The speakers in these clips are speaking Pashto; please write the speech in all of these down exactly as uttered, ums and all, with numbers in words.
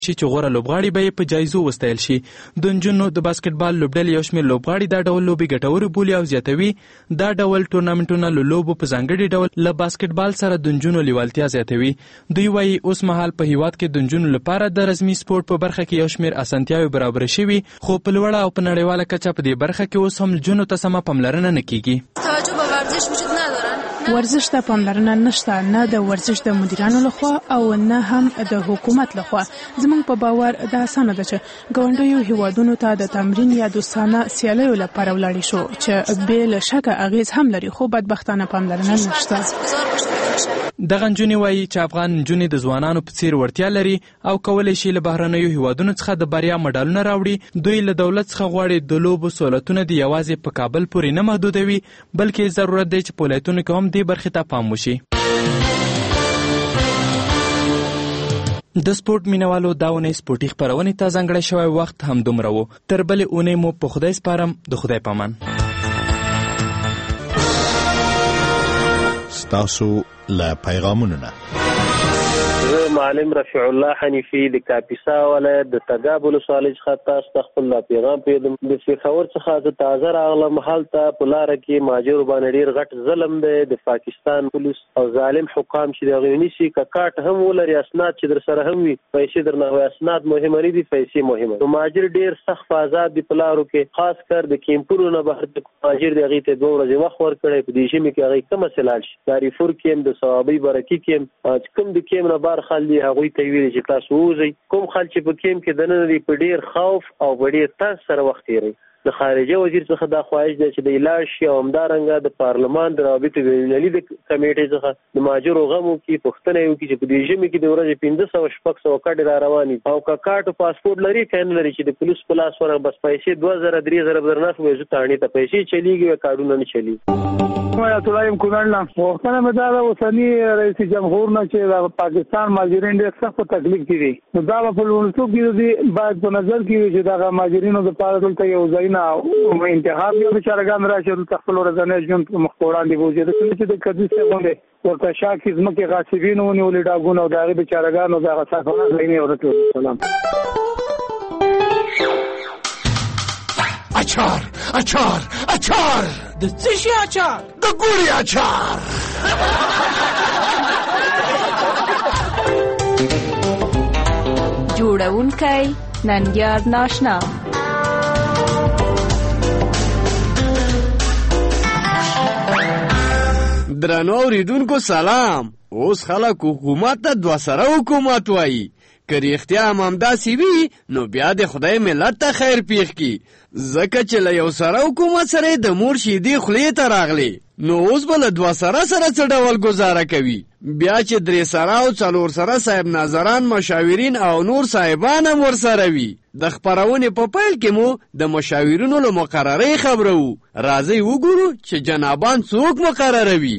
شي چې غوره لوبغاړي به یې په جایزو وستایل شي. د نجونو د باسکټبال لوبډلې یو شمېر لوبغاړي دا ډول لوبې ګټورې بولي او زیاتوي دا ډول ټورنامنټونه له لوبو په ځانګړي ډول له باسکټبال سره د نجونو لیوالتیا زیاتوي. دوی وایي اوس مهال په هیواد کې د نجونو لپاره د رسمي سپورټ په برخه کې یو شمېر اسانتیاوې برابره شوي، خو په لوړه او په نړیواله کچه په دې برخه کې اوس هم نجونو ته سمه پاملرنه نه کیږي. توجه به ورزش وجود ندارن. ورزش ته پاملرنه نشته، نه د ورزش د مدیرانو لخوا او نه هم د حکومت لخوا. زموږ په باور دا اسانه ده چې ګاونډیو هیوادونو ته د تمرین یا دوستانه سیالیو لپاره ولاړ شو چې بې له شکه اغیز هم لري، خو بدبختانه پاملرنه نشته. دغه نجونې وایي چې افغان نجونې د ځوانانو په څیر وړتیا لري او کولی شي له بهرنیو هیوادونو څخه د بریا مډالونه راوړي. دوی له دولت څخه غواړي د لوبو سهولتونه د یوازې په کابل پورې نه محدودوي، بلکې ضرورت دی چې په ولایتونو کې هم دې برخې ته پام وشي. د سپورټ مینوالو دا اونۍ سپورټي خپرونې ته ځانګړی شوی وخت همدومره و. تر بلې اونۍ مو په خدای سپارم. د خدای پامان. ستاسو له پیغامونو نه معلم رفیع الله حنیفی د کاپیسا ولایت د تګاب ولسوالۍ څخه تاسو ته خپل پیغام پیغام د پېښور څخه زه تازه راغلم. هلته په لاره کې مهاجرو باندې ډېر غټ ظلم دی. د پاکستان پولیس او ظالم حکام چې د هغوی نیسي که کارت هم ولري، اسناد چې در سره هم وي، پیسې درنه وي. اسناد مهمه نه دي، پیسې مهمه. نو مهاجر ډېر سخت په آزاد دي په لارو کې، خاص کر د کیمپونو نه بهر د مهاجر د هغوی ته دوه ورځې وخت ورکړی. په دې ژمي کې هغوی کومه سلاړ شي. داریفور کې هم د صوابۍ برکي کې هم چې کوم د کیم نه بار خال دي هغوی ته ویلي چې تاسو ووځئ. کوم خلک چې په کیم کې دننه دي په ډېر خوف او په ډېر ترس سره وخت تېروي. د خارجه وزیر څخه دا خواهش دی چې د علاج شي او همدارنګه د پارلمان د روابطو بینالمللي د کمیټې څخه د مهاجرو غم وکړي، پوښتنه یې وکړي چې په دې ژمي کې د ورځې پنځه سوه شپږ سوه کډې را روانې او که کارت او پاسپورټ لري که نه لري چې د پولیس په لاس ورغ بس پیسې دوه زره درې زره به درنه شو. زه تاڼې ته پیسې چلیږي او کارډونه نه چلیږي. آیت الله یم کونړ نه پوښتنه مې دا ده اوسني رئیس جمهور نه چې د پاکستان مهاجرین ډېر سخت په تکلیف کې دي، نو دا به په لومړیتوب کې باید په نظر کې وي چې دغه مهاجرینو دپاره دلته یو ځایونه انتخاب یا بیچارهګان راشي دلته خپل ورځنی ژوند مخ په وړاندې بوځي. د څه چې د کدي صاحب غوندې ورته شا کې ځمکې غاصبین ونیولې ډاګونه او د هغې بیچارهګانو دغه ساتنه ځایونه یې ورته سلام. اچار اچار اچار د څه شي اچار؟ د ګوړې اچار. جوړونکی ننګیار ناشنا. درنو اوریدونکو سلام. اوس خلک حکومت ته دوه سره حکومت وایي. که رښتیا هم همداسې وي نو بیا د خدای ملت ته خیر پېښ کړي، ځکه چې له یو سره حکومت سره د مور شیدې خولې ته راغلې، نو اوس به له دوه سره سره څه ډول ګزاره کوي؟ بیا چې درې سره او څلور سره صاحب ناظران، مشاورین او نور صاحبان هم ورسره وي. د خپرونې په پیل کې مو د مشاورینو له مقررې خبرو. راځئ وګورو چې جنابان څوک مقرروي.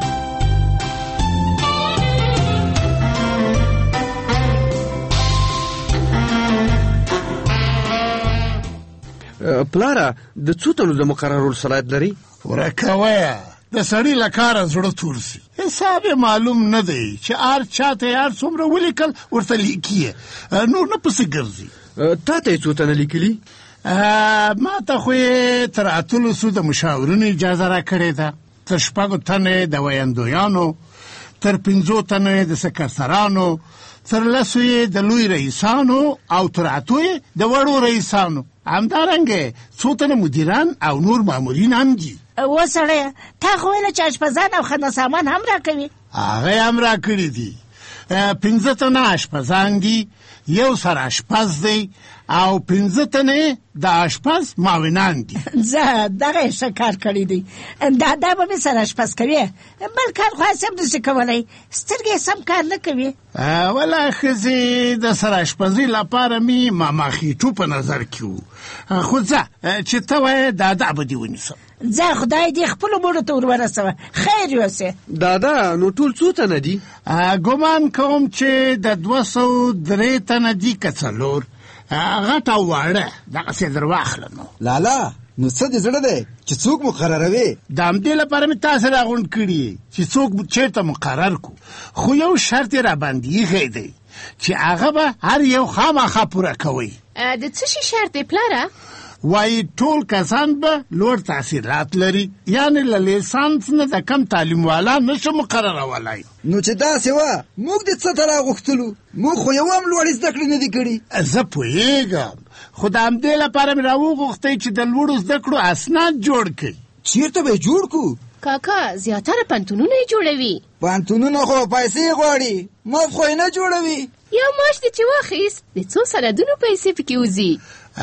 پلاره د څو تنو د مقررولو صلاحیت لري؟ ورکویه د سړي له کاره زړه تور سي. حساب یې معلوم نه دی چې هر چاته یې هر څومره ولیکل ورته لیکي، نور نه پسې ګرځي. تا ته یې څو تنه لیکلي؟ ما ته خو یې تر اتلسو د مشاورینو اجازه را کړې ده، تر شپږو تنه د ویندویانو، تر پنځو تنه د سکرترانو، تر لسو یې د لوی رئیسانو او تر اتو یې د وړو رئیسانو. همدارنګه څو تنه مدیران او نور مامورین هم دي. و سړیه تا خو ویله چې اشپزان او خانه سامان هم را کوي. هغه هم را کړي دي. پنځه تنه اشپزان دي، یو سر اشپز دی او پنځه تنه د اشپز معاونان دي. زه دغه ښه کار کړی دی. دا دا به مې سر اشپز کوي، بل کار خو هسې هم نشي کولی، سترګې سم کار نه کوي. ولا ښځې د سر اشپزۍ لپاره مې ماماخیټو په نظر کې و، خو ځه چې ته وایې دادا به دې ونیسم. ځه خدای دې خپلو مړو ته ور ورسوه، خیر یوسې. دادا نو ټول څو تنه دي؟ ګمان کوم چې د دوه سوه درې تنه دي که څلور، غټ او واړه دغسې در واخله. نو لالا نو څه دې زړه دی چې څوک مقرروي؟ د همدې لپاره مې تاسې راغونډ کړي چې څوک چېرته مقرر کو، خو یو شرط یې راباندې ایښی دی چې هغه به هر یو خامخا پوره کوي. د څه شي شرط دی پلاره؟ وایي ټول کسان به لوړ تحصیلات لري، یعنې له لیسانس نه د کم تعلیم والا نشو مقررولای. نو چې داسې وه موږ د څه ته راغوښتلو؟ موږ خو یو هم لوړې زده کړې نه دي کړي. زه پوهېږم، خو د همدې لپاره مې راوغوښتی چې د لوړو زده کړو اسناد جوړ کړي. چیرته به یې جوړ کړو؟ کاکا زیاتره پنتونونه یې جوړوي. پنتونونه خو پیسې غواړي، مفت خو یې نه جوړوي. یو معاش دې چې واخیست د څو سندونو پیسې پکې وځي.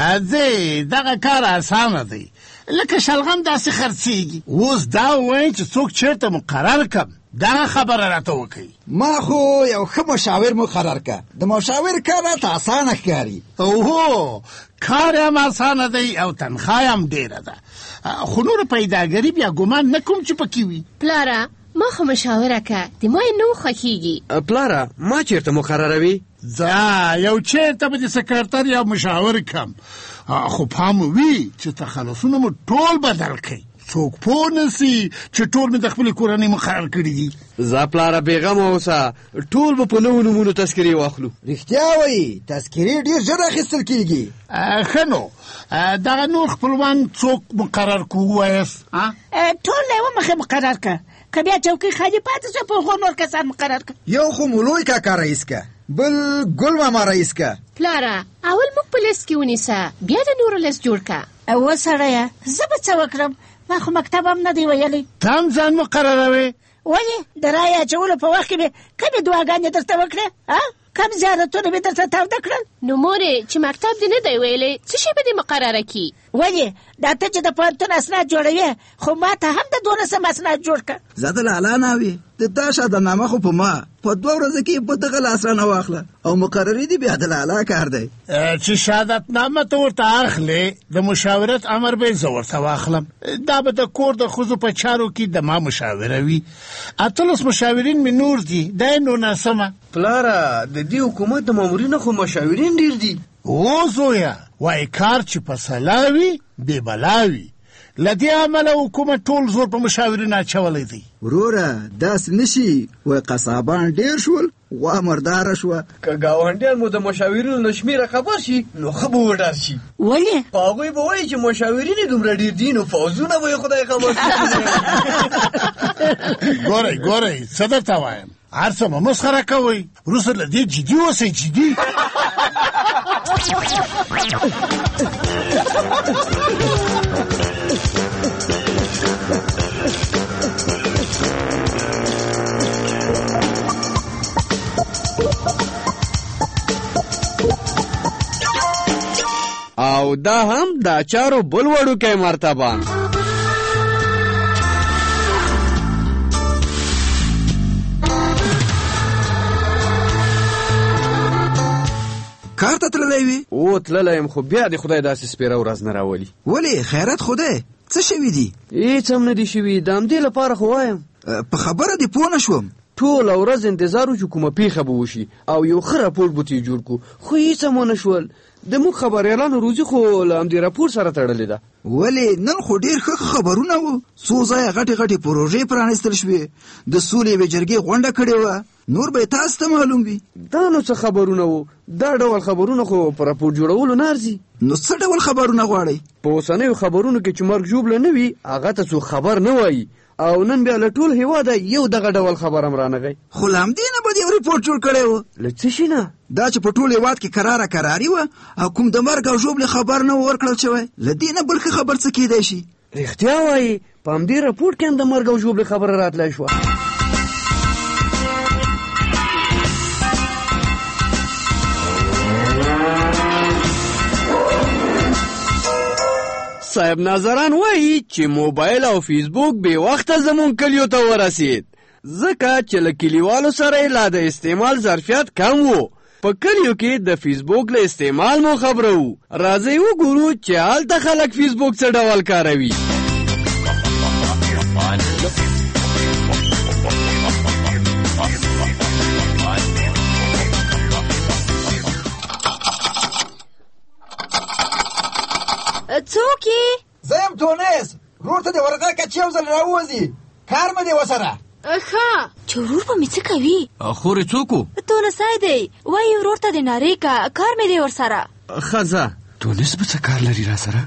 ځې دغه کار اسانه دی، لکه شلغم داسې خرڅېږي. اوس دا ووایي چې څوک چېرته مقرر کړم، دغه خبره راته وکړي. ما خو یو ښه مشاور مقرر که. د مشاور کار راته اسانه ښکاري. اوهو، کار هم اسانه دی او تنخواه هم ډېره ده، خو نور پیداګري بیا ګمان نه کوم چې پکې وي. پلاره ما خو مشاوره که د ما یې نه خوښېږي. پلاره ما چېرته مقرروي؟ ځه یو چېرته به د سکرتر یا مشاور کم، خو پام وي چې تخلصونه مو ټول بدل کړئ، څوک پوه نسي چې ټول مې د خپلې کورنۍ مقرر کړي دي. زه پلاره بېغمه اوسه، ټول به په نوو نومونو تذکرې واخلو. رښتیا وایي تذکرې ډېر ژر اخیستل کېږي. ښه نو دغه نور خپلوان څوک مقرر کړو ووایاست؟ ټول له یوه مخې مقرر که، که بیا چوکۍ خالي پاتې شوه په هغو نور کسان مقرر که. یو خو مولوی کاکا رئیس که، بل ګل ماما رئیس که. پلاره اول موږ په لیست کې ونیسه، بیا د نورو لیست جوړ که. اوه سړیه زه به څه وکړم؟ ما خو مکتب هم نه دی ویلی. ته هم ځان مقرروې؟ ولې د رایې اچولو په وخت کې مې کمې دعاګانې درته وکړې؟ کم زیارتونه مې درته تاوده کړل. نو مورې چې مکتب دې نه دی ویلی، څه شی به دې مقرره کړي؟ ولې دا ته چې د پوهنتون اسناد جوړوې، خو ما ته هم د دولسم اسناد جوړ کړه. زه د لالا ناوې د تا شهادتنامه خو په ما په دوه ورځو کې په دغه لاس رانه واخله او مقررې دي بیا د لالا کار دی. چې شهادتنامه ته ورته اخلې د مشاورت امر به زه ورته واخلم، دا به د کور د ښځو په چارو کې د ما مشاوره وي. اتلس مشاورین مې نور دي، دا یې نو ناسمه. پلاره د دې حکومت د مامورینو خو مشاورین ډېر دي. او زویه وایي کار چې په سلا وي بې بلا وي، له دې امله حکومت ټول زور په مشاورینو اچولی دی. وروره داسې نشي، وایي قصابان ډېر شول، غوا مرداره شوه. که ګاونډیان مو د مشاورینو له شمېره خبر شي نو ښه به وډار شي. ولې؟ هغوی به وایي چې مشاورین یې دومره ډېر دي نو فوزونه به یې خدای خبر شي. ګورئ ګورئ څه درته وایم، هر څه مه مسخره کوئ، وروسته له دې جدي اوسئ جدي. او دا هم د چارو بل وړوکی مرتبان. کار ته تللی وي؟ او تللی یم، خو بیا د خدای داسې سپېره ورځ نه راولي. ولې خیرات خدای څه شوي دي؟ هېڅ هم نه دي شوي، د همدې لپاره خو وایم. په خبره دې پوه نه شوم. ټوله ورځ انتظار و چې کومه پیښه به وشي او یو ښه راپورټ به ترې جوړ کړو، خو هېڅ هم ونه شول. د موږ خبریالانو روزي خو له همدې راپور سره تړلې ده. ولې نن خو ډېر ښه خبرونه وو، څو ځایه غټې غټې پروژې پرانیستل شوې، د سولې یوې جرګې غونډه کړې وه، نور به یې تاسو ته معلوم وي. دا نو څه خبرونه وو؟ دا ډول خبرونه خو په راپور جوړولو نه ارزي. نو څه ډول خبرونه غواړئ؟ په اوسنیو خبرونو کې چې مرګ ژوبله نه وي هغه ته څوک خبر نه وایي، او نن بیا له ټول هېواده یو دغه ډول خبر هم رانغی. خو له همدې نه به دې یو ریپورټ جوړ کړی و. له څه شي نه؟ دا چې په ټول هېواد کې کراره کراري وه او کوم د مرګ او ژوبلې خبر نه و ورکړل شوی، له دې نه بل ښه خبر څه کېدی شي؟ رښتیا وایي، په همدې راپورټ کې هم د مرګ او ژوبلې خبره راتلی شوه. صاحب ناظران وایي چې موبایل او فیسبوک بې وخته زمون کلیو ته ورسید، ځکه چې له کلیوالو سره یې لا د استعمال ظرفیت کم و. په کلیو کې د فیسبوک له استعمال مو خبرو. راځئ وګورو چې هلته خلک فیسبوک څه ډول کاروي. څوک یې؟ زه یم تونس، ورور ته دې ورغه که چې یو ځل راووځي، کار مې دی ورسره. ښه چې ورور به مې څه کوي؟ خورې څوک و؟ تونسای دی، وایي ورور ته د نارې که کار مې دی ورسره. ښه تونس به څه کار لري را سره؟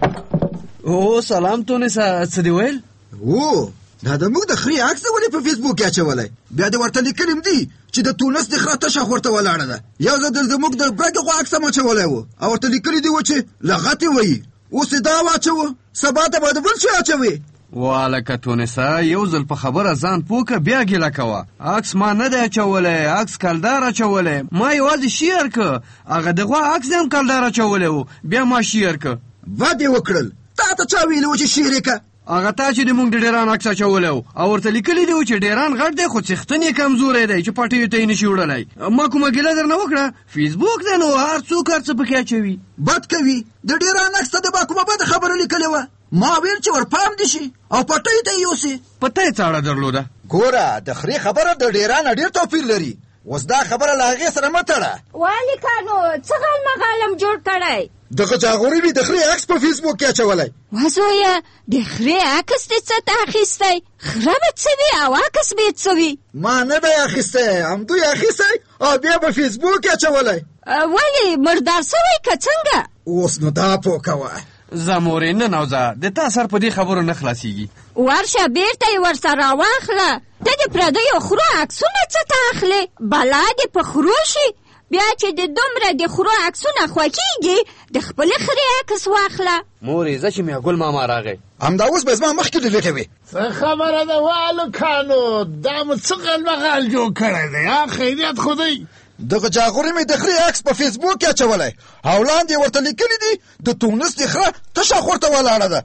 او سلام تونسه، څه دې ویل؟ او دا د موږ د خرې عکس ولې په فیسبوک کې اچولی؟ بیا دې ورته لیکلیم دي چې د تونس د خره تشه ورته ولاړه ده. یو ځل د زموږ د برګ غوا عکس هم اچولی و او ورته لیکلي دي و چې لغتې وایي. اوس یې دا واچوه، سبا ته به د بل شی اچوې. والکه تونسه، یو ځل په خبره ځان پوه که بیا ګیله کوه. عکس ما نه دی اچولی، عکس کلدار اچولی. ما یوازې شیر که هغه د غوا عکس هم کلدار اچولی و، بیا ما شیر که. بد یې وکړل. تا ته چا ویلي و چې شیر یې که؟ هغه تا چې د موږ د ډیران عکس اچولی و او ورته لیکلي دي چې ډیران غټ دی خو څښتن یې کمزوری دی چې پټیو ته یې نشي وړلی. ما کومه ګیله درنه وکړه؟ فیسبوک دی نو هر څوک هر څه پکې اچوي. بد کوي. د ډیران عکس ته د با کومه بده خبره لیکلې وه. ما ویل چې ورپام دي شي او پټۍ ته یې یوسي. پته یې څه اړه درلوده؟ ګوره د خرې خبره د ډیران ډېر توپیر لري. اوس دا خبره له هغې سره مه تړه. والکانو څه غل مغالم جوړ کړی؟ دغه جاغوري مې د خرې عکس په فیسبوک کې اچولی. وزویه د خرې عکس دې څه ته اخیستی؟ خره به څه وي او عکس به یې څه وي؟ ما نه دی اخیستی، همدوی اخیستی او بیا په فیسبوک کې اچولی. ولې مردار سوی که څنګه؟ اوس نو دا پوه کوه. زه مورې نه نوځه، د تا سر په دې خبرو نه خلاصېږي. ورشه بیرته یې ورسره واخله. ته د پردیو خرو عکسونه څه ته اخلې؟ بلا دې په خرو شي. بیا چې د دومره د خرو عکسونه خوښېږي د خپلې خرې عکس واخله. مورې زه چې میاګل ماما راغی همدا اوس به زما مخکې ډیلیټ وي. څه خبره ده والکانو؟ دا مو څه غلمغال جوړ کړی دی؟ یا خیریت خو دی؟ دغه جاغوري مې د خرې عکس په فیسبوک کې اچولی او لاندې ورته لیکلي دي د تونس د خره تشه خورته ولاړه ده.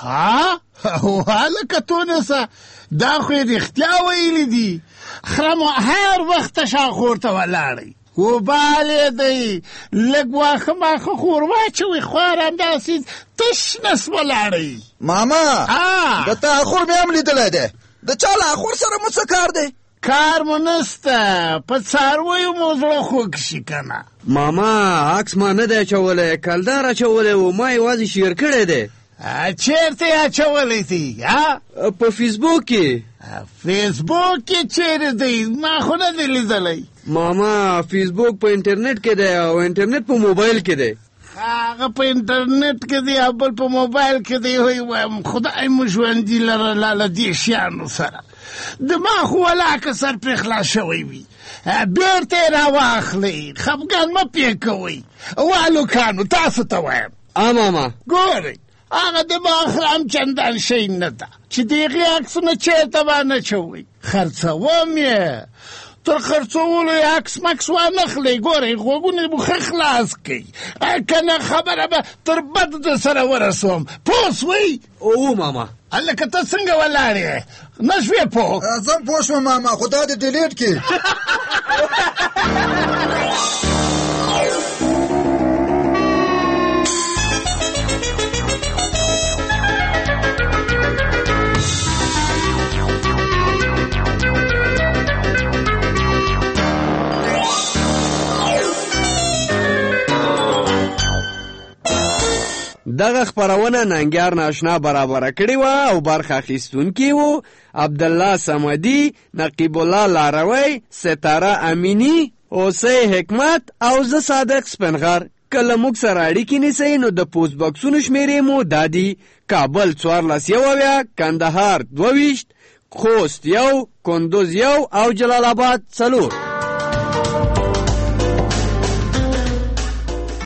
ها هلکه تونسه، دا خو یې رښتیا ویلي دي. خره مو هر وخت تشه خورته ولاړی. وبالې دی لږ واښه ماښه خور واچوئ، خوار همداسې تش نس ولاړی. ماما د تا اخور مې هم لیدلی دی. د چا له اخور سره مو څه کار دی؟ کار مو نسته، په څارویو مو زړه خوږ شي که نه. ماما عکس ما نه دی اچولی، کلدار اچولی و، ما یوازې شیر کړی دی. چیرته یې اچولی دی؟ په فیسبوک کې. فیسبوک کې چیرې دی؟ ما خو نه دی لیدلی. ماما فیسبوک په انټرنیټ کې دی او انټرنیټ په موبایل کې دی. هغه په انټرنیټ کې دی او بل په موبایل کې دی. وایي وایم خدای مو ژوندي لرله له دې شیانو سره. دماغ خو ولاکه سر پرې خلاص شوی وي. بیرته یې راواخلئ، خفګان مه پرې کوئ. والکانو تاسو ته وایم ماما ګورئ هغه دماغ هم چندان شی نه ده چې د هغې عکسونه چېرته به اچوئ. خرڅوم یې، تر خرڅولو یې عکس مکس وانخلئ. ګورئ غوږونه مو ښه خلاص کړئ، که نه خبره به تر بد در سره ورسوم. پوه سوئ؟ او ماما هلکه ته څنګه ولاړ یې؟ نه شوې پوه؟ زه هم پوه شوم ماما، خو دا دې ډیلیټ کړي. دغه خبرونه ننګیار ناشنا برابر کړی و او برخه اخیستونکي وو عبدالله صمدي، نقیب الله لاروی، ستاره امینی، اوسی حکمت او زه صادق سپنغر. کله موږ سره اړیکې نیسئ نو د پوسټ باکسونو شمیرې مو دا دي: کابل څوارلس یو اویا، کندهار دوه ویشت، خوست یو، کندوز یو او جلال آباد څلور.